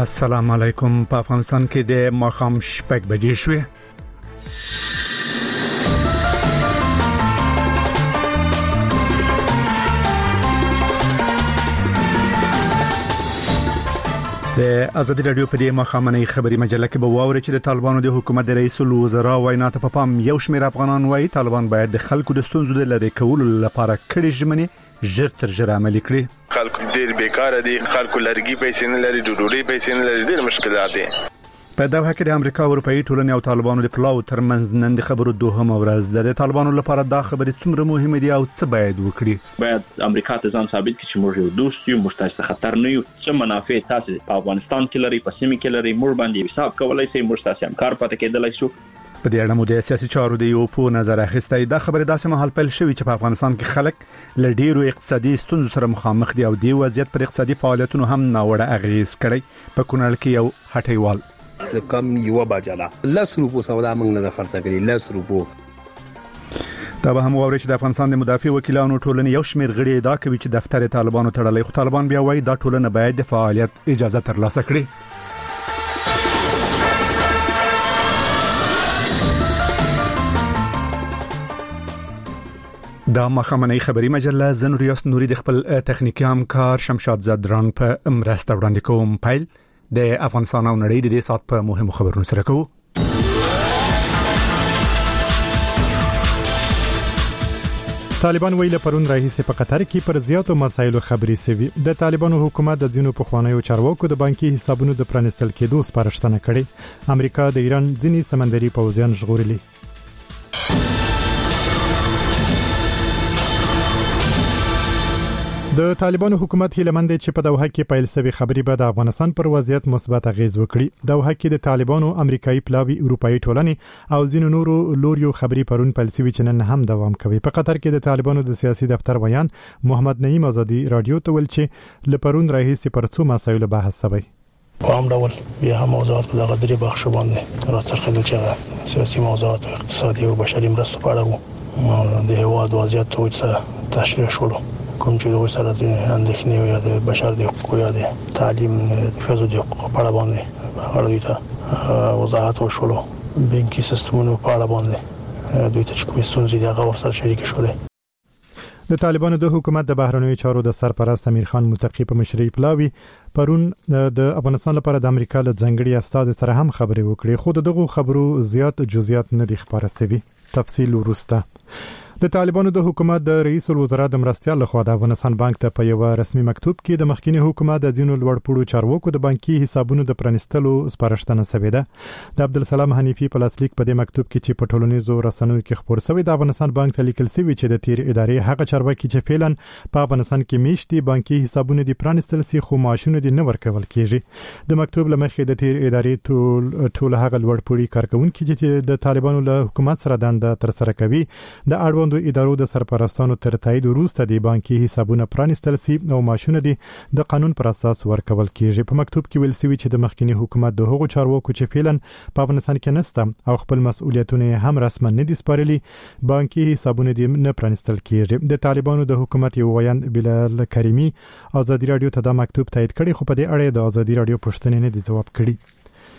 السلام علیکم. په افغانستان کې د ماښام 6 بجې شوې. د ازادي رادیو په دې مخامنۍ خبري مجله کې به واوري چې د طالبانو د حکومت د رئیس الوزرا وینا ته په پام یو شمېر افغانان وایي طالبان باید د خلکو د ستونزو د لری کولو لپاره کړي ژمنې ژر تر ژره عملي کړي. خلکو ډېر بیکاره دي، خلکو لرګي پیسې نه لري، ډوډۍ پیسې نه لري، ډېر مشکلات دي. په دغه کې د امریکا او اروپאי ټولنې او طالبانو د پلاو ترمنځ نن د خبرو دوهم ورځ ده. د طالبانو لپاره دا خبرې څومره مهمه دي او څه باید وکړي؟ باید امریکا ته ځان ثابت کړي چې موږ یو دوست یو، موږ تاسو خطر نه یو. څه منافع تاسو په افغانستان کې لري، په سیمه کې لري، موږ باندې حساب کولای شي، موږ تاسو هم کار پاتې کېدلای شو. په دې اړه مو د سیاسي چارو د یو په نظر اخیستای دا خبره داسې مهال پیل شوې چې په افغانستان کې خلک له ډیرو اقتصادي ستونزو سره مخامخ دي او د وضعیت پر اقتصادي فعالیتونو هم ناوړه اغیز کړي. په کونړ کې یو هټیوال کم یو بجاله 10 روپو سودا موږ نه خرڅ کړی 10 روپو. دا به هم ووري چې د افغانستان د مدافع وکیلانو ټولنې یو شمېر غړي دا کوي چې دفتر طالبانو تړلې، خو طالبان بیا وایي دا ټولنه باید د فعالیت اجازه ترلاسه کړي. دا مخامنۍ خبري مجله زن ریاست نوري د خپل تخنیکی همکار شمشاد زدران په مرسته وړاندې کوم. پیل د افغانستان او نړۍ د دې سات په مهمو خبرونو سره کوو. طالبان ویل پرون راهیسه په قطر کې پر زیاتو مسایلو خبري سوي. د طالبانو حکومت د ځینو پخوانیو چارواکو د بانکي حسابونو د پرانستل کېدو سپارښتنه کړې. امریکا د ایران ځینې سمندري پوځیان ژغورلي. د طالبانو حکومت هیلمند چې په دوحه کې پیل شوی خبري به د افغانستان پر وضعیت مثبت اغیز وکړي. دوحه کې د طالبانو امریکایي پلاوی اروپאי ټولنې او ځینو نورو لوریو خبري پرون پیل شوی چې نن هم دوام کوي. په قطر کې د طالبانو د سیاسي دفتر بیان محمد نعیم آزادی رادیو ته ویل چې لپرون راهیسي پر څو مسایلو بحث شوی. په هم ډول بیا هم موضوعات په دغه درې بخش باندې راڅرخېدل چې سیاسي موضوعات، اقتصادي او بشري مرستو په اړه وو. د هیواد وضعیت ته تشریح شول کوم چې د سره د اندېښنې یا د بشر د حقوقو یا د تعلیم د ښځو د حقوقو په اړه باندې هغه ته وضاحت وشول. بانکي سیستمونو په اړه باندې دوی ته کوم ستونزې دي هغه ورسره شریک شول. د طالبانو د حکومت د بهرنیو چارو د سرپرست امیر خان متقی په مشرۍ پلاوی پرون د افغانستان لپاره د امریکا له ځنګړي استاد سره هم خبرې وکړې، خو دغه خبرو زیات جزئیات نه دي خبره شوي. تفصیل ورسته. د طالبانو د حکومت د رئیس الوزرا د مرستيال لخوا د افغانستان بانک ته په یو رسمي مکتوب کې د مخکینی حکومت د ځینو لوړپوړو چارواکو د بانکي حسابونو د پرانستلو سپارښتنه شوې ده. د عبدالسلام حنیفي په لاسلیک په دې مکتوب کې چې په ټولنیزو رسنیو کې خبر شوی د افغانستان بانک ته لیکل شوی چې د تیر ادارې هغه چارواکي چې فعلا په افغانستان کې میشتي بانکي حسابونه د پرانستل سي خو معاشونه د نه ورکول کیږي. د مکتوب لمخې د تیر ادارې ټول هغه لوړپوړي کارکونکو چې د طالبانو له حکومت سره دنده تر سره کوي د اړوندو ادارو د سرپرستانو تر تایید وروسته د بانکي حسابونه پرانستل سي او معاشونه د قانون پر اساس ورکول کیږي. په مکتوب کې ویل شوی چې د مخکینی حکومت د هغو چارواکو چې فعلا په افغانستان کې نسته او خپل مسؤلیتونه هم رسما نه دي سپارلي بانکي حسابونه د نه پرانستل کیږي. د طالبانو د حکومت یو ویان بلال کریمی ازادي رادیو ته دا مکتوب تایید کړي، خو په دې اړه د ازادي رادیو پوښتنې نه دي جواب کړي.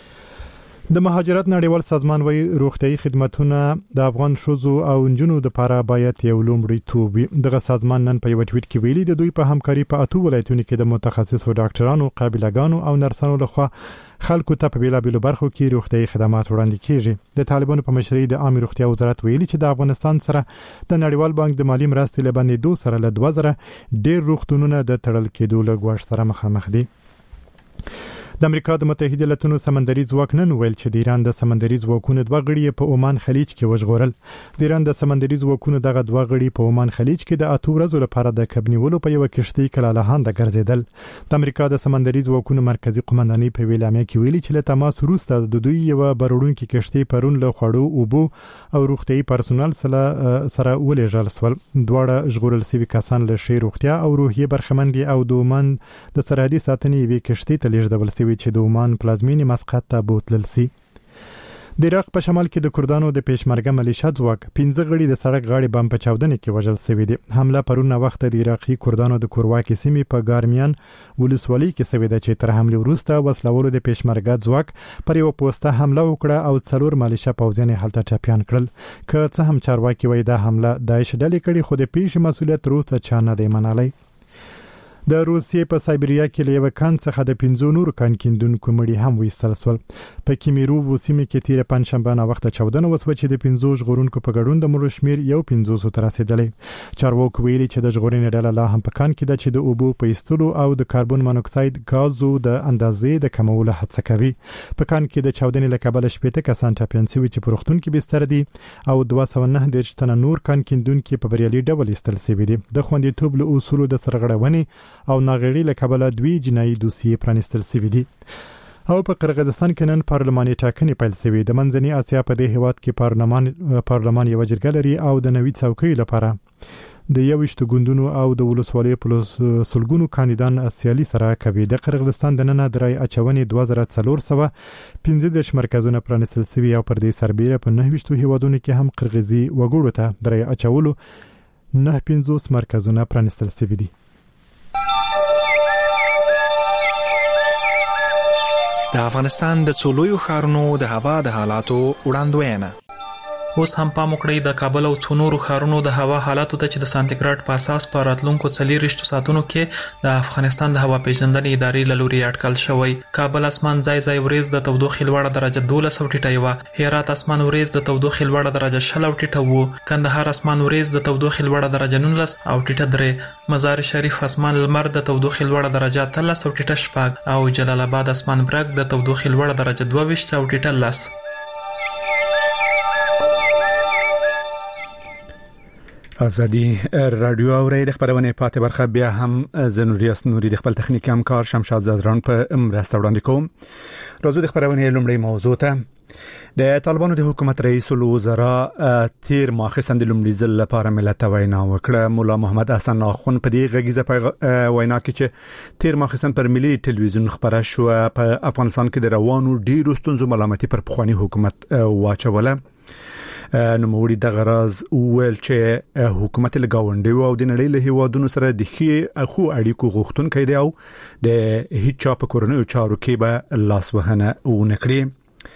د مهاجرت نړیوال سازمان وایي روغتيایي خدماتونه د افغان شوزو او انجونو لپاره باید یو لومړیتوب وي. دغه سازمان نن په یو ټویټ کې ویلي د دوی په همکاري په 8 ولایتونو کې د متخصصو ډاکټرانو، قابلګانو او نرسانو لخوا خلکو ته په بیلابیلو برخو کې روغتيایي خدمات وړاندې کیږي. د طالبانو په مشرۍ د عامه روغتیا وزارت ویلي چې د افغانستان سره د نړیوال بانک د مالی مرستې لبندې 2 سره له 2000 ډیر روغتونونه د تړل کېدو لګوښ سره مخامخ دي. د امریکا د متحده ایالاتونو سمندري ځواک نن ویل چې د ایران د سمندري ځواکونو 2 غړي په عمان خلیج کې وژغورل. د ایران د سمندري ځواکونو دغه 2 غړي په عمان خلیج کې د 8 ورځو لپاره د کبنیولو په یو کشتۍ کلاله ګرځیدل. د امریکا د سمندري ځواکونو مرکزی قومندانۍ په ویلامه کې ویلي چې له تماس وروسته د دوی یو برورونکو کشتۍ پرون له خوړو اوبو او روغتيایي پرسونل سره ولېږل سول. دواړه ژغورل شوي کسان له شي روغتیا او روحي برخمندي او د عمان د سرحدي ساتنې وی کشتۍ ته لیږدول چې د عمان پلازمینې مسقط ته بوتلل سي. د عراق په شمال کې د کردانو د پېشمرګه ملیشیا ځواک 15 غړي د سړک غاړې بم په چاودنه کې وژل شوی دي. حمله پرونه وخت د عراقي کردانو د کورواکي سیمې په ګارمیان ولسوالۍ کې شوې ده چې تر حمله وروسته وسلوالو د پېشمرګه ځواک پر یو پوسټه حمله وکړه او 4 ملیشیا پوځیان هلته ټاپیان کړل. که څه هم چارواکي وایي دا حمله داعش ډلې کړي، خو د پیښې مسؤلیت روسه چا نه دی منلی. د روسیې په سایبریا کې له یو کان څخه د 15 نور کان کیندونکو مړي هم وایستل شول. په کیمیروو سیمه کې تیر پنځشنبه نه وخت چاودنه وسوه چې د 15 ژغورونکو په ګډون د مړو شمیر یو 500 ته رسیدلی. چارواکو ویلي چې د ژغورنې ډله لا هم په کان کې ده چې د اوبو په ایستلو او د کاربن مونوکساید غازو د اندازې د کمولو هڅه کوي. په کان کې د چاودنې له کبله 18 کسان ټاپیان شوي چې په روغتون کې بستر دي او 209 تنه نور کان کیندونکو په بریالي ډول ایستل شوي دي. د خوندیتوب له اصولو د سرغړونې او ناغړي له کبله 2 جنایي دوسیې پرانستل شوي دي. او په قرغیزستان کې نن پارلماني ټاکنې پیل شوې. د منځني اسیا په دې هیواد کې پارلمان یو جرګه لري او د نوي څوکۍ لپاره د 21 ګوندونو او د ولسوالیو په سلګونو کاندیدان سیالي سره کوي. د قرغیزستان د نن درای اچونې 2415 مرکزونه پرانستل شوي او پر دې سربېره په 29 هیوادونو کې هم قرغیزي وګړو ته درای اچولو 950 مرکزونه پرانستل شوي دي. د افغانستان د څولویو ښارونو د هوا د حالاتو وړاندوینه. اوس هم پام وکړئ د کابل او څونورو ښارونو د هوا حالاتو ته چې د سانتیګراډ په اساس په راتلونکو 24 ساعتونو کې د افغانستان د هوا پیژندنې ادارې له لوري اټکل شوی. کابل اسمان ځای ځای وريز د تودوخې لوړه درجه 12 ټیټه و. هرات اسمان وريز د تودوخې لوړه درجه 16 ټیټه و. کندهار اسمان وريز د تودوخې لوړه درجه 19 او ټیټه 3. مزار شریف اسمان لمر د تودوخې لوړه درجه 13 او ټیټه 4 او جلال آباد اسمان برګ د تودوخې لوړه درجه 22 او ټیټه 10. ازادي رادیو اوري د خبرونه پاتې برخه بیا هم زنوریاس نوري د خپل تخنیکی همکار شمشاد زادران په مرسته وړاندې کوم. راځو د خبرونه لومړی موضوع ته. د طالبانو د حکومت رئیس الوزرا تیر ماه سند لومړي ځل لپاره ملت وینا وکړه. مولا محمد حسن اخون په دې غږیزه وینا کې چې تیر ماه سند پر ملي ټلویزیون خبره شو په افغانستان کې د روانو ډیرو ستونزو ملامتي پر پخوانی حکومت واچوله. نوموړي د غراز ویل چې حکومت له گاونډیو او د نړۍ له هیوادونو سره د خو اړیکو غوښتونکي دی او د هیڅ چا په کورنیو چارو کې به لاس وهنه ونکړي.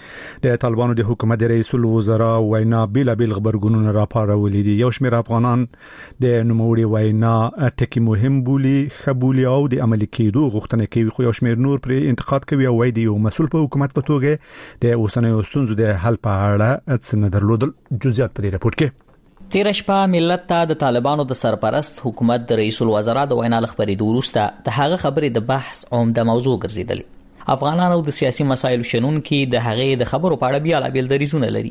د طالبانو د حکومت د رئیس الوزرا وینا بیل خبرګونونه راپارولې دي. یو شمېر افغانان د نوموړي وینا ټکی مهم بولي خبولي او د عملي کېدو غوښتنه کوي، خو یو شمېر نور پر انتقاد کوي او وايي د یو مسؤل په حکومت په توګه د اوسنیو ستونزو د حل په اړه څه نه درلودل. جزئیات په دې راپور کې. تیر شپه ملت ته د طالبانو د سرپرست حکومت د رئیس الوزرا د وینا لخبرې وروسته د هغه خبرې د بحث عمده موضوع ګرځیدل. افغانانو د سیاسي مسایلو شنونکي د هغې د خبرو په اړه بیا لابل دریزونه لري.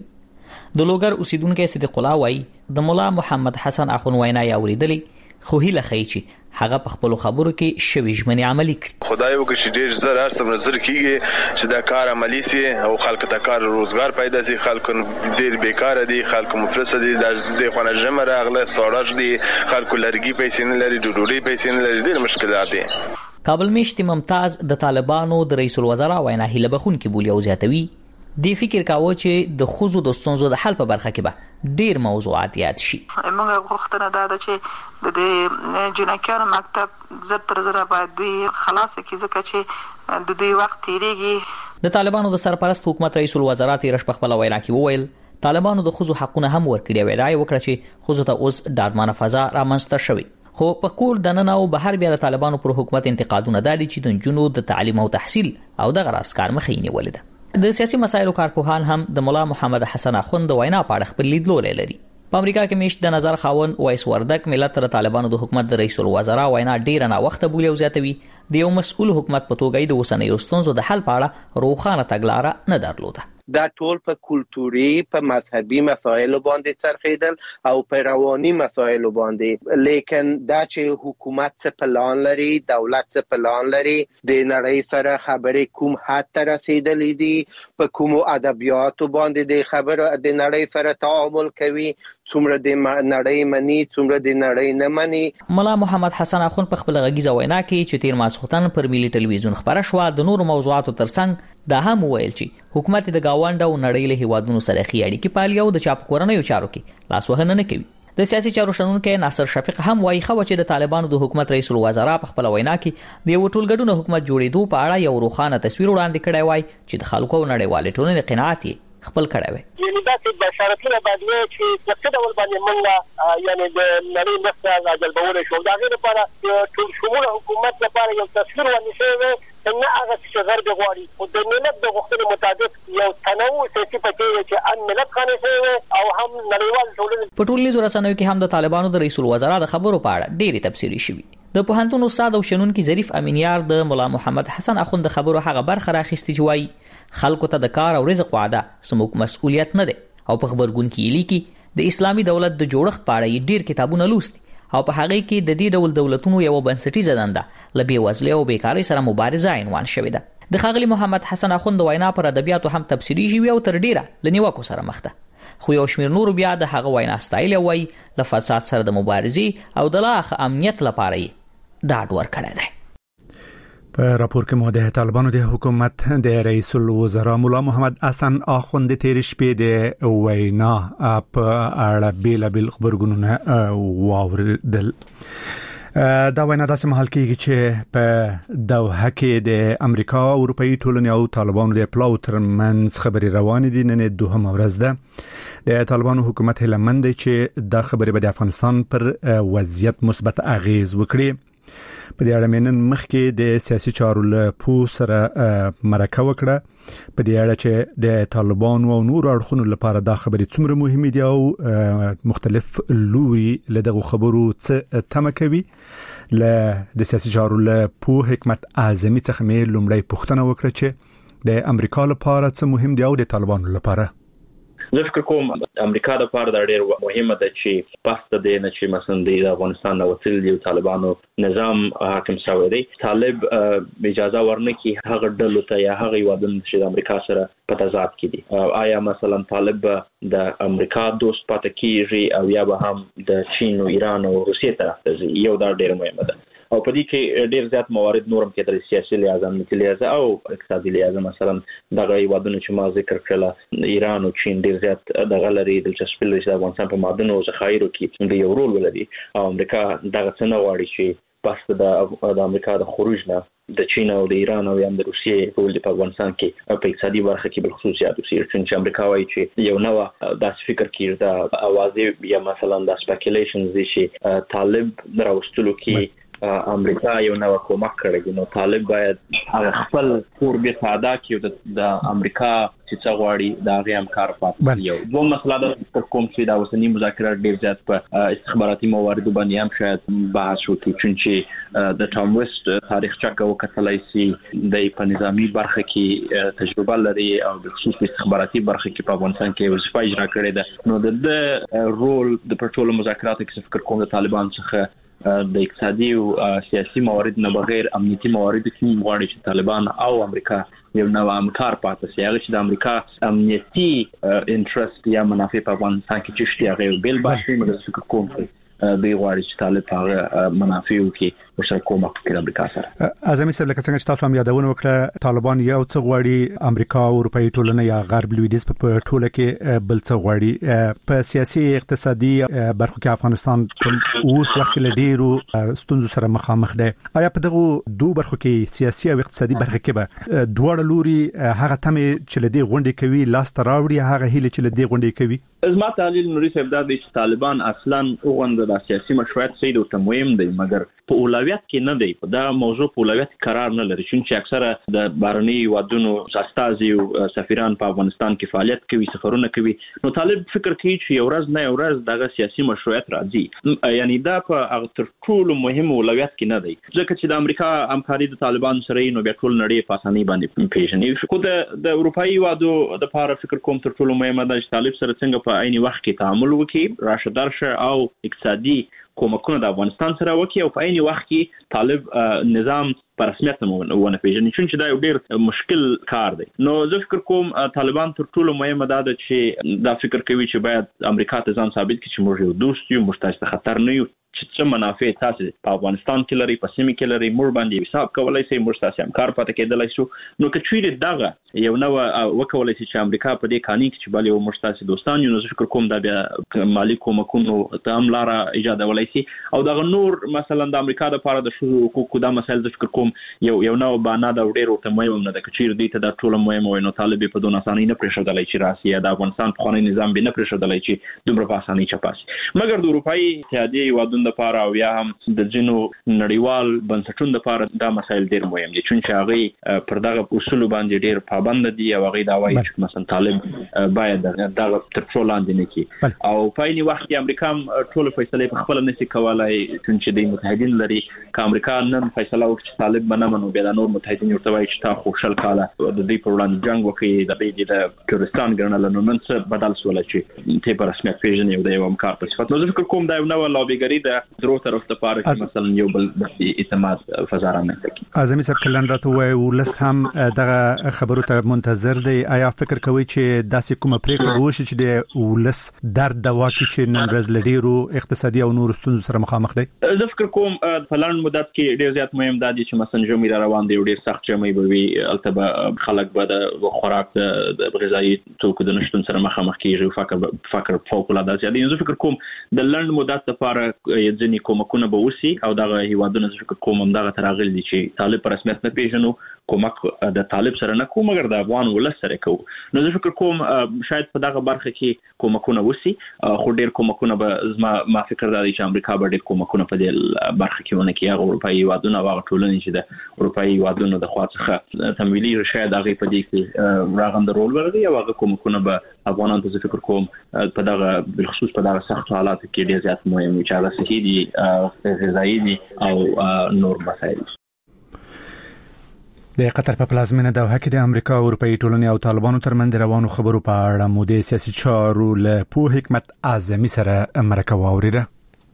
د لوګر اوسیدونکو صدیق الله وایي د مولا محمد حسن اخون وینا یې اوریدلې، خو هیله ښیي چې هغه په خپل خبرو کې شوي ژمنې عملي کړي. خدای وکړي چې ډېر زر هر څومره زر کیږي چې دا کار عملي سي او خلکو ته کار روزګار پیدا سي. خلکو ډېر بیکاره دي، خلکو مفلس دي، د خونه جمع راغله ساړه دي، خلکو لرګي پیسې نه لري، ډوډۍ پیسې نه لري، ډېر مشکلات دي. کابل میشتي ممتاز د طالبانو د رئیس الوزرا وینا هیله بخون کې بولی او زیاتوي. دی فکر کاوه چې د خوځو د ستونزو د حل په برخه کې به ډیر موضوعات یاد شي. موږ غوښتنه ده چې د دې جنکیانو مکتب زر تر زر باید خلاص کی ځکه چې د دې وخت تیریږي. د طالبانو د سرپرست حکومت رئیس الوزرا تیر شپه خپل وینا کې وویل طالبانو د خوځو حقونه هم ورکړي وی راي وکړه چې خوځو ته اوس ډاډمنه فضا رامنځته شوي. خو په کور دننه او بهر بیا طالبانو پر حکومت انتقادونه دالي چې د جنونو د تعلیم او تحصیل او د غراس کار مخې نیولې ده. د سیاسي مسایلو کارپوهان هم د مولا محمد حسن اخون د وینا په اړه خپل لیدلوري لري. په امریکا کې میشت د نظر خاون وایس وردک ملت تر طالبانو د حکومت د رئیس الوزرا وینا ډیر نه وخت بولی او زیاتوي. د یو مسؤل حکومت په توګه د اوسنیو ستونزو د حل په اړه روښانه تګلاره نه درلوده. دا ټول په کلتوري په مذهبي مسایلو باندې څرخیدل او په رواني مسایلو باندې، لیکن دا چې حکومت څه پلان لري، دولت څه پلان لري، د نړۍ سره خبرې کوم حد ته رسیدلې دي، په کوم ادبیاتو باندې د خبرو د نړۍ سره تعامل کوي، څومره د نړۍ مني څومره د نړۍ نه مني. ملا محمد حسن اخون په خپل غږیزه وینا کې چې تیر ماسختن پر ملي ټلویزیون خبره شو د نور موضوعاتو ترڅنګ دا هم ویل چې حکومت د گاونډ او نړۍ له هیوادونو سره خي اړیکې پالي او د چاپ کورنیو چارو کې لاس وهنه نه کوي. د سیاسي چارو شنونکو ناصر شفیق هم وایي چې د طالبانو د حکومت رئیس الوزرا په خپل وینا کې د یو ټولګډون حکومت جوړېدو په اړه یو روښانه تصویر وړاندې کړی وای چې د خلکو او نړیوال ټولنې قناعت یې خپل کړی وي. یعنی دا چې بشارتونه باندې چې د څه ډول باندې منګه یعنی د نړۍ مرسته راجلبول شو دا غیر لپاره ټول شمول حکومت لپاره یو تصویر ونیسي نه هغه چې غرب غواړي او د ملت د غوښتنې مطابق یو تنوع سیاسي پکې چې ان ملت خانه شي او هم نړیوال ټولنې په ټولنیزو رسنیو کې هم د طالبانو د رئیس الوزرا د خبرو په اړه ډېری تفسیري شوي. د پوهنتون استاد او شنونکي ظریف امینیار د مولا محمد حسن اخوند د خبرو هغه برخه راخستې چې وایي خلکو ته د کار او رزق وعده سموږ مسؤلیت نه دی او په خبرګون کې لیکي د اسلامي دولت د جوړښت په اړه ډېر کتابونه لوستي او په هغه کې د دې ډول دولتونو یو بنسټیزه دنده ل بېوزلۍ او بیکارۍ سره مبارزه عنوان شوې ده. د ښاغلي محمد حسن اخوند وینا پر ادبیاتو هم تفسیري شوی او تر ډیره لنیوکو سره مخ ده. خو یو شمیر نور بیا د هغه وینا ستایل وایي ل فساد سره د مبارزې او د لاخ امنیت لپاره یې ډاډ ورکړی دی. په راپور کې مو د طالبانو د حکومت د رئیس الوزرا مولا محمد حسن اخوند تیر شپې د وینا په اړه بیل خبرګونونه واوریدل. دا وینا داسې مهال کېږي چې په دوحه کې د امریکا او اروپאי ټولنې او طالبانو د پلاو ترمنځ خبري روانې دي. نن دوهمه ورځ ده. د طالبانو حکومت هیله مند دی چې دا خبري به د افغانستان پر وضعیت مثبت اغیز وکړي. په دې اړه مینن مخکې د سیاسي چارو له پو سره مرکه وکړه په دې اړه چې د طالبانو او نور اړخونو لپاره دا خبرې څومره مهمه دي او مختلف لوري له دغه خبرو څه تمه کوي. د سیاسي چارو له پو حکمت اعظمي څخه مې لومړی پوښتنه وکړه چې د امریکا لپاره څه مهم دي او د طالبانو لپاره. زه فکر کوم امریکا د پاره د ډېر مهمه ده چې پاسته دی نه چې مثلا د افغانستان د وصل دی طالبانو نظام حاکم شوی دی. طالب اجازه ورنکي هغه ډلو ته یا هغه وادن چې د امریکا سره په تضاد کې دي. آیا مثلا طالب د امریکا دوست پاتې کیږي او یا به هم د چین او ایران او روسیې طرف ته ځي؟ یو دا ډېر مهمه ده. او په دې کې ډېر زیات موارد نورم کې د سیاسي لحاظ امنیتي لحاظ او اقتصادي لحاظ مثلا دغه وادونه چې ما ذکر کړل ایران او چین ډېر زیات دغه لري دلچسپي لري چې افغانستان په معدنو او ذخایرو کې یو رول ولري او امریکا دغه څه نه غواړي چې پس د امریکا د خروج نه د چین او د ایران او د روسیې رول په افغانستان کې په اقتصادي برخه کې بل خصوص زیات وسیږي. چې امریکا وايي چې یو نو داس فکر کړي دا اوازې یا مثلا د سپیکولیشنز دي چې طالب راوستلو کې امریکا یو نو کومک کړی. نو طالب باید خپل کور به ساده کې د امریکا چې څه غواړي دا غي امکار پاتې. یو دوه مسله د کوم چې دا اوسنی مذاکرات ډیر زیات په استخباراتي مواردو باندې هم شاید بحث وکړي چې د ټام ویسټ تاریخ چکه وکړلای شي د په نظامی برخه کې تجربه لري او د خصوصي استخباراتي برخه کې په افغانستان کې وظیفه اجرا کړې ده. نو د رول د پټرول مذاکراتو کې فکر کوم د طالبان څخه د اقتصادي او سیاسي موارد نه بغیر امنیتي موارد کې غواړي چې طالبان او امریکا یو نو همکار پاتې شي. هغه چې د امریکا امنیتي انټرست یا منافع په افغانستان کې چې شته هغه بل باشي مګر فکر کوم دی غواړي چې طالب هغه منافع وکړي ورسره کومک وکړي امریکا سره. اعظمي صاحب لکه څنګه چې تاسو هم یادونه وکړه طالبان یو څه غواړي امریکا او اروپאי ټولنه یا غرب لویدیز په ټوله کې بل څه غواړي. په سیاسي اقتصادي برخو کې افغانستان اوس وخت له ډیرو ستونزو سره مخامخ دی. آیا په دغه دوه برخو کې سیاسي او اقتصادي برخه کې به دواړه لوري هغه تمه چې لدی غونډې کوي لاس ته راوړي هغه هیله چې لدی غونډې کوي؟ زما تعلیل نوري صاحب دا دی چې طالبان اصلا اوغند د سیاسي مشروعیت سید او تمویم دی مګر په اولویت کې نه دی. دا موضوع په اولویت قرار نه لري چې اکثره د بارني وادونو استازي او سفیران په افغانستان کې فعالیت کوي سفرونه کوي. نو طالب فکر کوي چې یو ورځ نه یو ورځ دغه سیاسي مشروعیت راځي. یعنی دا په هغه تر ټولو مهم اولویت کې نه دی ځکه چې د امریکا همکاري د طالبان سره نو بیا ټول نړۍ په اسانۍ باندې پیژني. خو د اروپאי وادو د لپاره فکر کوم تر ټولو مهمه ده چې طالب سره څنګه په عین وخت کې تعامل وکړي راشه درشه او اقتصادي کومکونه د افغانستان سره وکړي او په عین وخت کې طالب نظام په رسمیت ونه پیژني چې دا یو ډیر مشکل کار دی. نو زه فکر کوم طالبان تر ټولو مهمه ده چې دا فکر کوي چې باید امریکا ته ځان ثابت کړي چې موږ یو دوست یو، موږ تاسو ته خطر نه یو، چې څه منافع تاسو په افغانستان کې لري، په سیمه کې لري، موږ باندې حساب کولای شي، موږ تاسو همکار پاتې کېدلای شو. نو که چیرې دغه یو نو وکولای شي چې امریکا په دې قانون کې چې بل یو موږ تاسو دوستان یو، نو فکر کوم دا بیا مالی کومکونو ته هم لاره ایجادولای شي او دغه نور مثلا د امریکا د لپاره د شذو حقوقو د مسایل د فکر کوم یو نو باندې د ډېر ورته مهم نه د کچیر دی ته د ټول مهم وي. نو طالب په دون اسانۍ نه پرېښودلای چې راسي د افغانستان په قانوني نظام به نه پرېښودلای چې دومره په اسانۍ چپاسي. مګر د اروپאי اتحادیې وادون لپاره او یا هم د جنو نړیوال بنسټونو لپاره دا مسایل ډېر مهم دي چې هغه پر دغه اصول باندې ډېر پابند دي او هغه دا وایي چې مثلا طالب باید دغه تر لاندې نه کی او په عین وخت کې امریکا ټول فیصله په خپل نشي کولای چې د متحدین لري. که امریکا نن فیصله وکړي چې طالب بنمنو بیا د نور متحدین ورته وایي چې تا خوشحال کاله د دې په وړاندې جنگ وکړي د دې کردستان ګرنل نو نن څه بدل سول چې ته په رسمیت پیژنې او د یو همکار په صفت. نو زه فکر کوم دا یو نوې لابیګری د درو طرف ته پاره چې مثلا یو بل د اعتماد فضا رامنځته کړي. اعظمي صاحب کلن راته وایي ولست هم دغه خبرو ته منتظر دی. آیا فکر کوي چې داسې کومه پریکړه وشي چې د ولست درد دوا کې چې نن ورځ لډیرو اقتصادي او نور ستونزو سره مخامخ دی؟ زه فکر کوم په لاندې مدت کې ډیر زیات مهم دی چې مثلا جمعي روان دی ډیر سخت جمعي به وي البته خلک به د خوراک د غذایی توکو د نشټون سره مخامخ کیږي. فکر فوق العاده زیات دی. زه فکر کوم د لند مدت لپاره ځینې کومکونه به وسی او دغه هیوادونه زه فکر کوم دغه تراغل دي چې طالب پر رسمیت نه پیژنو کومک د طالب سره نه کوم مګر د افغان ولس سره کوو. نو زه فکر کوم شاید په دغه برخه کې کومکونه وسی خو ډیر کومکونه به ما فکر دا چې امریکا به ډیر کومکونه په دې برخه کې ونه کوي. اروپאי هیوادونه او ټولنې چې د اروپאי هیوادونو د خوا څخه تمویلي شاید هغه په دې کې راغند رول ورغی او هغه کومکونه به افغانانو ته فکر کوم په دغه بالخصوص په دغه سخت حالات کې ډیر زیات مهم چې هغه صحي دي غذایی دي او نور مسایل. د قطر په پلازمینه دوحه کې د امریکا او اروپאי ټولنې او طالبانو ترمنځ روانو خبرو په اړه مو د سیاسي چارو له په حکمت اعظمي سره مرکه واوریده.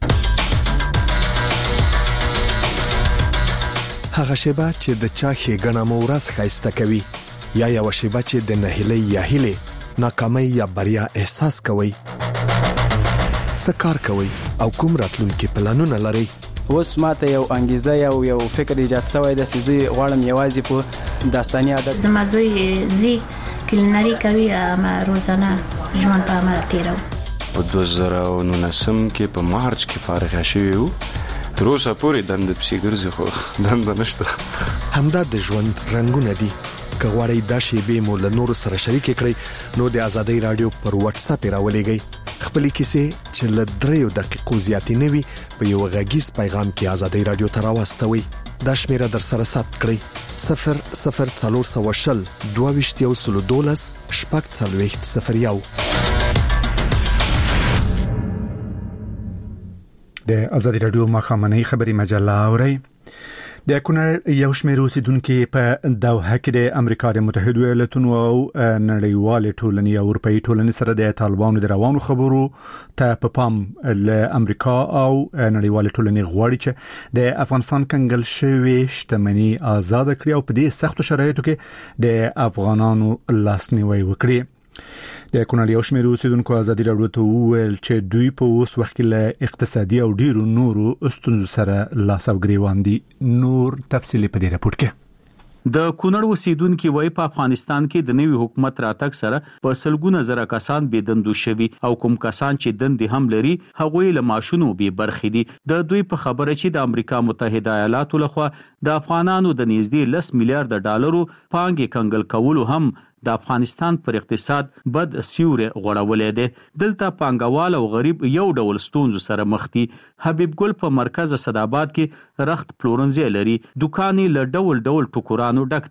هغه شیبه چې د چا ښېګڼه مو ورځ ښایسته کوي یا یو شیبه چې د نهیلۍ یا هیلې ناکامۍ یا بریا احساس کوي. څه کار کوي او کوم راتلونکي پلانونه لري؟ اوس ماته یو انګیزه یو فکر ایجاد شوی د سيزي غواړم یوازې په داستاني عادت زمازوی زی کلینری کوي ما روزانه ژوند په عمل تیرو. په 2019 کې په مارچ کې فارغ شوی وو. تر اوسه پورې دند پسې ګرځي خو دند نشته. همدا د ژوند رنگونه دي. که غواړئ دا شیبې مو له نورو سره شریک کړئ نو د ازادۍ رادیو پر واتس اپ راولېږئ. خپلې کیسې چې له 3 دقیقو زیاتې نه وي په یو غږیز پیغام کې ازادۍ رادیو ته راوستوئ. دا شمیره در سره ثبت کړئ 00420 22 012 د ازادۍ رادیو مخامنۍ خبري مجله اورئ. د کونړ یو شمېر اوسیدونکو په دوحه کې د امریکا د متحده ایالاتونو او نړیوال ټولنې او اروپאי ټولنې سره د طالبانو د روانو خبرو ته په پام له امریکا او نړیوال ټولنې غواړي چې د افغانستان کنګل شوی شتمنۍ آزاد کړي او په دې سختو شرایطو کې د افغانانو لاسنیوي وکړي. د کونړ یو شمېر اوسیدونکو ازادي رادیو ته وویل چې دوی په اوس وخت کې له اقتصادي او ډیرو نورو ستونزو سره لاس او ګریوان دي. نور تفصیلی په دې راپور کې د کونړ اوسیدونکو وایي په افغانستان کې د نوي حکومت راتګ سره په سلګونه زره کسان بېدندو شوي او کوم کسان چې دندې هم لري هغوی له معاشونو بې برخې دي. د دوی په خبره چې د امریکا متحده ایالاتو لخوا د افغانانو د نږدې 10 میلیارډ ډالرو پانګې کنګل کولو هم د افغانستان پر اقتصاد بد سیوری غوړولې ده. دلته پانګوال او غریب یو ډول ستونزو سره مخ دي. حبیب ګل په مرکز صداباد کې رخت پلورنځي لري. دکانې له ډول ټوکرانو ډک دي.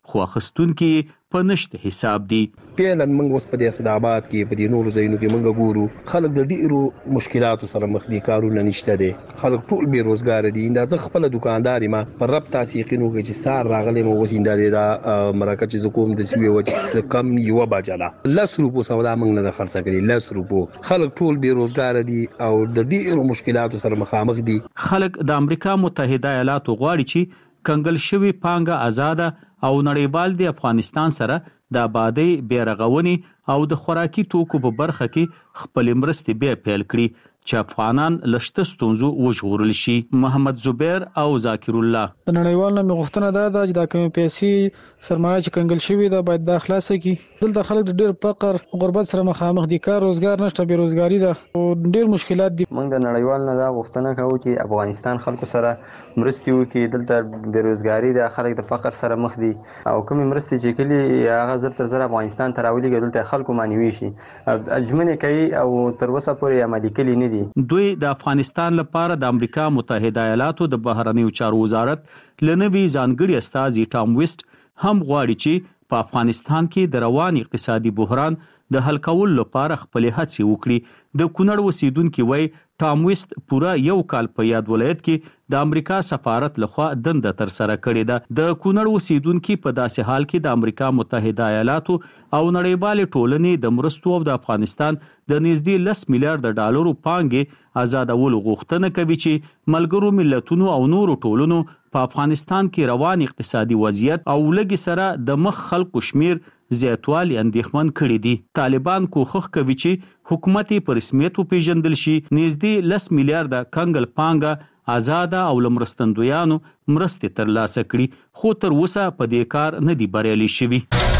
خو اخستونکو په نشته حساب دي. پیلن موږ اوس په دې اسدابات کې په دې نورو ځایونو کې موږ ګورو خلک د ډیرو مشکلاتو سره مخ دي، کارونه نشته دي، خلک ټول بے روزګار دي. دا خپل دکانداري ما پر رب تاسو یقینو کې چې سار راغلي مو وسینداري دا مرکه چې کوم د سوي وجه کم یو باجلا 10 روپو سودا موږ نه خرڅ کړی 10 روپو. خلک ټول بے روزګار دي او د ډیرو مشکلاتو سره مخامخ دي. خلک د امریکا متحده ایالاتو غواړي چې کنګل شوی پانګه آزاده او نړیوال د افغانستان سره د آبادی بیرغونی او د خوراکي توکو په برخه کې خپل مرستې به پیل کړي چې افغانان لشته ستونزو وژغورل شي. محمد زبیر او ذاکر الله د نړیوال نه غوښتنه ده چې د کوم پیسې سرمایه چې کنګل شوی ده باید د خلاصه کی. دلته خلک د ډیر فقر غربت سره مخامخ دي، کار روزګار نشته، بے روزګاری ده او ډیر مشکلات دي. موږ د نړیوال نه غوښتنه کوو چې افغانستان خلکو سره مرستې وکړي. دلته بے روزګاری ده، خلک د فقر سره مخ دي او کوم مرستې چې کلی هغه زر تر زر افغانستان ته راولي دلته خلکو مانوي شي اجمنه کوي او تر اوسه پورې عملي کلی نه دي. دوی د افغانستان لپاره د امریکا متحده ایالاتو د بهرنیو چارو وزارت لنوي ځانګړي استازي ټام ویسټ هم غواړي چې په افغانستان کې د روان اقتصادي بحران د حل کولو لپاره خپل هڅې وکړي. د کونړ اوسیدونکو وای ټام ویسټ پورا یو کال په یاد ولایت کې د امریکا سفارت لخوا دنده تر سره کړې ده. د کونړ اوسیدونکو په داسې حال کې د امریکا متحده ایالاتو او نړیوال ټولنې د مرستو او د افغانستان د نږدې 10 میلیارډ ډالرو پانګې آزادولو غوښتنه کوي چې ملګرو ملتونو او نورو ټولنو په افغانستان کې روان اقتصادي وضعیت او لګي سره د مخ خلکو شمیر زیاتوالی اندېښمن کړي دي. طالبان کوښښ کوي چې حکومت په رسمیت وپیژندل شي، نږدې 10 میلیارډ کنګل پانګه آزاد او لمرستندویانو مرستې ترلاسه کړي، خو تر اوسه په دې کار نه دی بریالي شوي.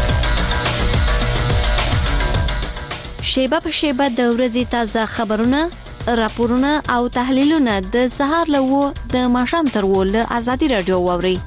شیبه په شیبه د ورځې تازه خبرونه، راپورونه او تحلیلونه د سهار له د ماښام تر ول ازادي رادیو ووري.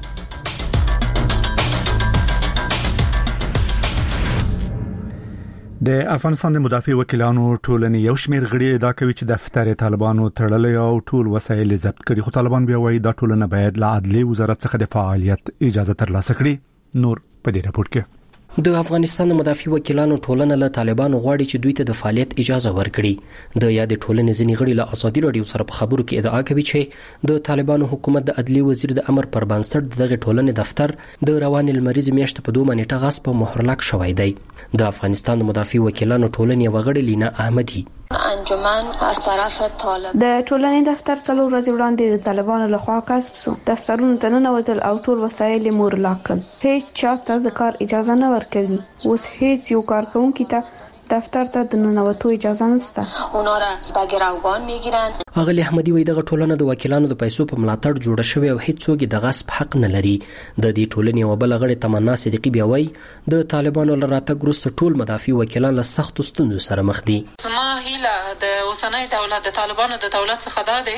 د افغانستان د مدافع وکیلانو ټولنې یو شمېر غړي دا کوي چې دفتر طالبانو تړلې او ټول وسایل ضبط کړي، خو طالبان بیا وایي دا ټولنه باید له عدلي وزارت څخه د فعالیت اجازه ترلاسه کړي. نور په دې راپور کې د افغانستان د مدافع وکیلانو ټولنه له طالبانو غواړي چې دوی ته د فعالیت اجازه ورکړي. د یاد ټولنې ځینې غړي له ازادي رادیو سره په خبرو کې ادعا کوي چې د طالبانو حکومت د عدلي وزیر د امر پر بنسټ دغه ټولنې دفتر د روان لمریز میاشت په 2 نیټه غصب او مهرلاک شوی دی. د افغانستان د مدافع وکیلانو ټولنې وغړي لینا احمدی انجمن از طرف طالب د ټولنې دفتر څلور ورځې وړاندې د طالبانو لخوا غصب شو. دفترونو ته ننوتل او ټول وسایل مهرلاک کړل. هیڅ چاته د کار اجازه نه ورکوي. اوس هیڅ یو کارکونکي ته دفتر ته د ننوتو اجازه نشته. اونا را به گروگان میگیرن. اغلی احمدی وایي دغه ټولنه د وکیلانو د پیسو په ملاتړ جوړه شوې او هیڅ څوک د غصب حق نه لري. د دې ټولنې یو بل غړي تمنا صدیقی بیا وایي د طالبانو لراتګ وروسته ټول مدافع وکیلان له سختو ستونزو سره مخ دي. زما هیله د اوسنۍ دولت د طالبانو د دولت څخه ده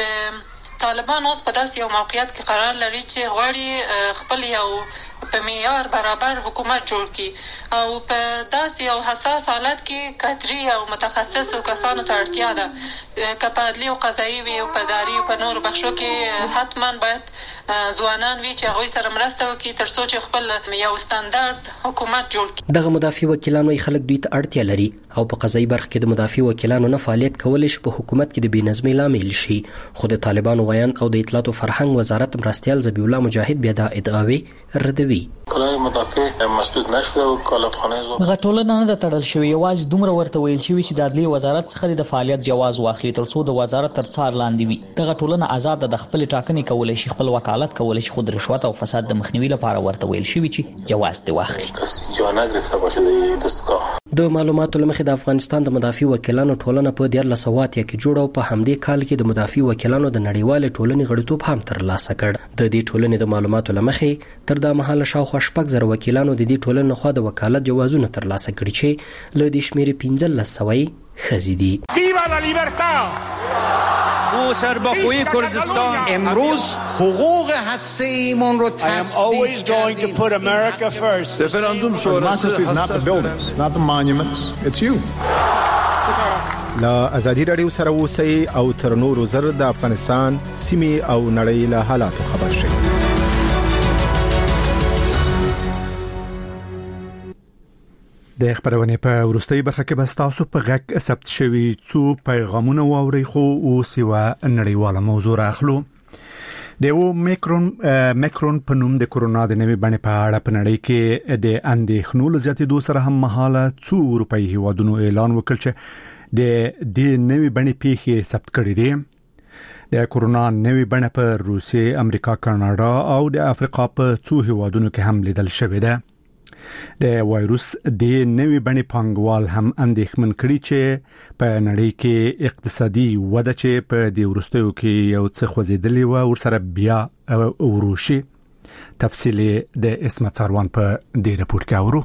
چې طالبان اوس په داسې یو موقعیت کې قرار لري چې غواړي خپل یو په معیار برابر حکومت جوړ کړي او په داسې یو حساس حالت کې کادري او متخصص کسانو ته اړتیا ده که په عدلي او قضایي وي او په اداري او په نورو بخشو کې حتما باید ځوانان وي چې هغوی سره مرسته وکړي تر څو چې خپل یو ستاندرد حکومت جوړ کړي. دغه مدافع وکیلانو خلک دوی ته اړتیا لري او په قضایي برخه کې د مدافع وکیلانو نه فعالیت کول شي په حکومت کې د بېنظمۍ لامل شي. خو د طالبانو ویاند او د اطلاعات او فرهنګ وزارت مرستیال ذبیح الله مجاهد بیا دا ادعاوی ردوي. کله مدافع مسدود نشو کالتخانه غ ټولنه نه تړل شوی، یوازې دومره ورته ویل شوی چې د عدلي وزارت څخه د فعالیت جواز واخلي تر څو د وزارت تر څار لاندې وي. دغه ټولنه آزاد د خپل ټاکنې کولای شي، خپل وکالت کولای شي، خو د رشوت او فساد د مخنیوي لپاره ورته ویل شوی چې جواز دی واخلي. د معلوماتو لمخې د افغانستان د مدافع وکیلانو ټولنه په 1400 کې جوړه او په همدې کال کې د مدافع وکیلانو د نړیوال ټولنې غړیتوب هم ترلاسه کړ. د دې ټولنې د معلوماتو لمخې تر دا مهاله شاوخوا 6,000 وکیلانو د دې ټولنې خوا د وکالت جوازونه ترلاسه کړي چې له دې شمېرې 1500 ښځې دي. ویوا لا لیبرتا او سربخوی کردستان امروز حقوق هسته‌ایمون رو I am always going to put America first. Referendum sonrası is not the buildings, it's not the monuments, it's you. لا ازادي رادیو سره اوسئ او تر نورو زر د افغانستان سیمې او نړۍ له حالاتو خبر شئ. د خبرونه په ورستۍ برخه کې بس تاسو په غږ ثبت شوی څو پیغامونه واوري خو او سیوا نړیواله موضوع راخلو د میکرون په نوم د کورونا د نوې بڼې په اړه په نړۍ کې د اندېښنو زیاتېدو سره هم مهاله څو اروپایي هیوادونو اعلان وکړ چې د نوې بڼې پیښې ثبت کړي دي د کورونا نوې بڼه په روسیې، امریکا، کاناډا او د افریقا په څو هیوادونو کې هم لیدل شوې ده. د وایروس د نوې بڼې پانګوال هم اندېښمن کړي چې په نړۍ کې اقتصادي وده چې په دې وروستیو کې یو څه خوځېدلې وه ورسره بیا وروشي. تفصیل د اسمت ساروان په دې راپور کې اورو.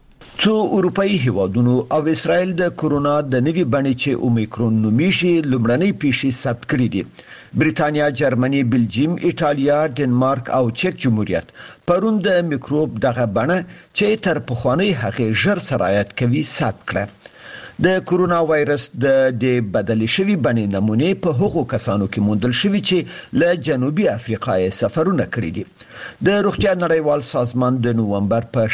څو اروپایي هیوادونو او اسرائیل د کورونا د نوي بڼې چې اومیکرون نومیږي لومړنۍ پیښې ثبت کړې دي. بریتانیا، جرمني، بلجیم، ایټالیا، ډنمارک او چک جمهوریت پرون د میکروب دغه بڼه چې تر پخوانی هغې ژر سرایت کوي ثبت کړه. د کورونا وایرس د بدل شوی بڼې نمونې په هغو کسانو کې موندل شوی چې له جنوبي افریقا سفرونه کړی دي. د روغتیا نړیوال سازمان د نوومبر په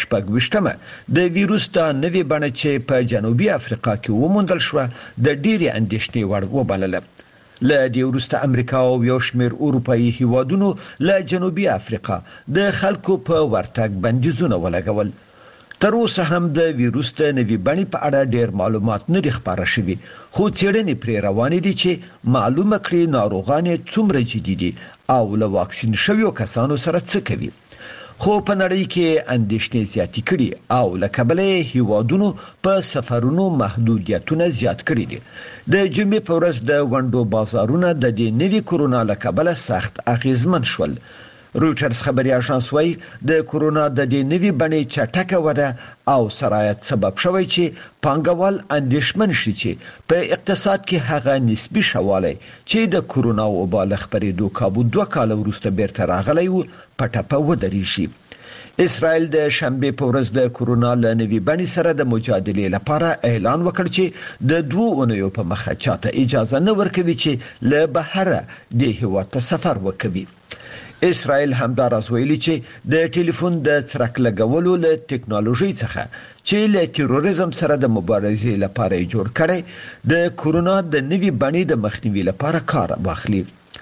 28مه د ویروس د نوې بڼې چې په جنوبي افریقا کې وموندل شو د ډېری اندېښنې وړ وبلله. له دې وروسته امریکا او یو شمېر اروپایي هیوادونو له جنوبي افریقا د خلکو په ورتګ بندیزونه ولګول. تر اوسه هم د ویروس د نوې بڼې په اړه ډېر معلومات نه دي خپاره شوي، خو څېړنې پرې روانې دي چې معلومه کړي ناروغان څومره جدي دي او له واکسین شویو کسانو سره څه کوي. خو په نړۍ کې اندېښنې زیاتې کړي او له کبله هیوادونو په سفرونو محدودیتونه زیات کړي دي. د جمعې په ورځ د ونډو بازارونه د دې نوي کورونا له کبله سخت اغیزمن شول. رويټرز خبري اژانس وايي د کورونا د دې نوي بڼې چټکه وده او سرایت سبب شوی چې پانګوال اندېښمن شي چې په اقتصاد کې هغه نسبی شواله چې د کورونا وبا له خبرېدو کابو 2 کال وروسته بیرته راغلی و په ټپه ودرېږي. اسرائیل د شنبه په ورځ د کورونا له نوي بڼې سره د مجادلې لپاره اعلان وکړ چې د 2 اونیو په مخه چاته اجازه نه ورکوي چې له بهره د هیواد ته سفر وکړي. اسرائیل همداراز ویلي چې د ټلیفون د څرک لګولو له ټکنالوژي څخه چې له تروریزم سره د مبارزې لپاره جوړ کړي د کورونا د نوي بڼې د مخنیوي لپاره کار واخلي.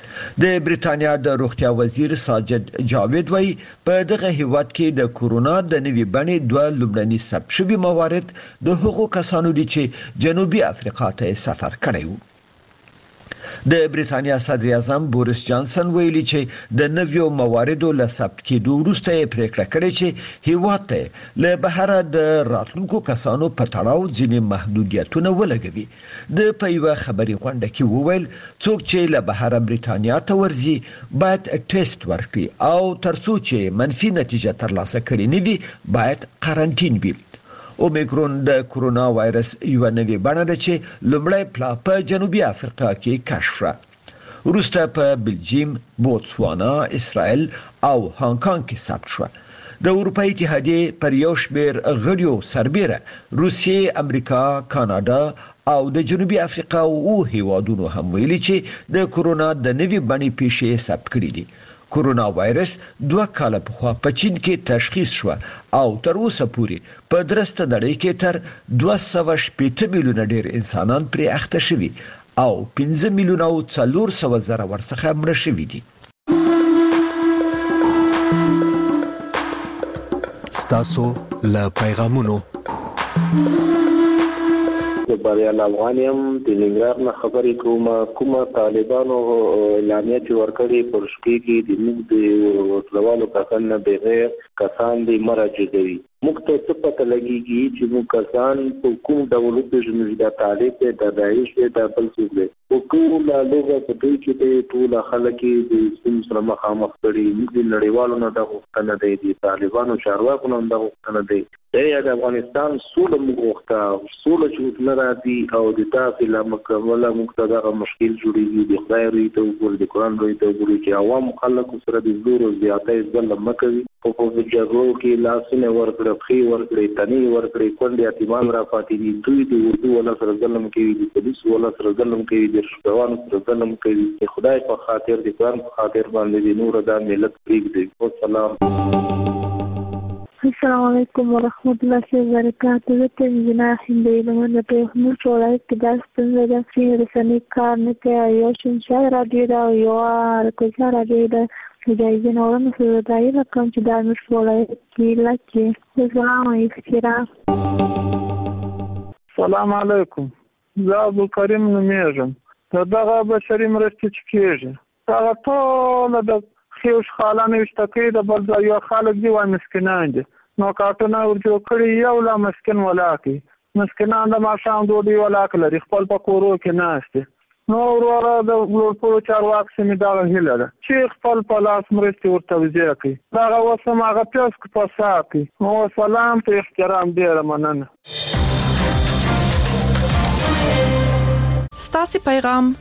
د بریتانیا د روغتیا وزیر ساجد جاوید وايي په دغه هیواد کې د کورونا د نوي بڼې 2 لومړني ثبت شوي موارد د هغو کسانو دي چې جنوبي افریقا ته سفر کړی وو. د بریتانیا صدر اعظم بوریس جانسن ویلي چې د نویو مواردو له ثبت کېدو وروسته یې پریکړه کړې چې هیواد ته له بهره د راتلونکو کسانو په تړاو ځینې محدودیتونه ولګوي. د په یوه خبري غونډه کې وویل څوک چې له بهره بریتانیا ته ورځي باید ټیسټ ورکړي او ترڅو چې منفي نتیجه ترلاسه کړي نه وي باید قرنټین وي. اومیکرون د کورونا وایرس یو نوې بڼه ده چې لومړی پلا په جنوبي افریقا کې کشف شوه. وروسته په بلجیم، بوتسوانا، اسرائیل او هانګ کانګ کې ثبت شوه. د اروپایي اتحادیې پر یو شمېر غړیو سربېره روسیې، امریکا، کاناډا او د جنوبي افریقا او هیوادونو هم ویلي چې د کورونا د نوې بڼې پیښې ثبت کړي دي. کورونا وایرس 2 کال پخوا په چین کې تشخیص شو او تر اوسه پورې په درسته نړۍ کې تر 280 میلیونه ډیر انسانان پرې اخته شوي او 15 میلیونه او 400 زره ورڅخه مړه شوي دي. ستاسو له پیغامونو بریال افغانیم د ننګرهار نه خبرې کومه طالبانو اعلامیه چې ورکړي پر شپې کې د موږ د وسلوالو کسان نه بغیر کسان دې مرجدوي. موږ ته څه پته لګیږي چې موږ کسان په کوم ډول پیژنو چې د طالب د داعش د بل څه دي او کوم لا لوګه په دې کې د ټول خلک د سیم سره مخامخ کړي. موږ د نړیوالو نه د غوښتنه دی د طالبانو چارواکو نه د غوښتنه دی د افغانستان سوله موږ غوښته سوله چې نه راځي او د تاسو لا مکمله موږ دا مشکل جوړیږي. د خدای ری ته وګورئ، د قران ری ته وګورئ چې عوام خلک سره د زور زیاتې ځل مکوي په جګړو کې لاسونه ورکړي، خې ورکړي، تنې ورکړي، کونډې یتیمان را پاتې دي. دوی د اردو ولا سره ظلم کوي، د پولیس ولا سره ظلم کوي، د شپوانو سره ظلم کوي. د خدای په خاطر د قران په خاطر باندې د نور د ملت پریږدي. والسلام. السلام علیکم ورحمت الله وبرکاته. زه ته انجینر هندې له په موږ ولایت کې د ستنې د سینې رسنۍ کار نه کوي. یو شنشا راډیو دا یو کوڅه راډیو دا جایزه نورم سره دای رقم چې د موږ ولایت کې لکه سلام علیکم. سلام علیکم. زه عبدالکریم نومېږم. دغه بشري مرستې چې کېږي هغه ټول د خیوش خالانه وشتکې د بل ځای یو خلک دی وای مسکینان دي نو کارټونه ورجو کړی یو لا مسکین ولاکي مسکینان د ماشام دوی ولاک لري خپل په کورو کې ناشته نو وراره د ورپو چارواک سمې دا هیله ده چې خپل په لاس مرستې ورته وځي کوي دا وسم هغه پیاس په ساکي نو سلام ته احترام ډیر مننه. ستاسو پیغام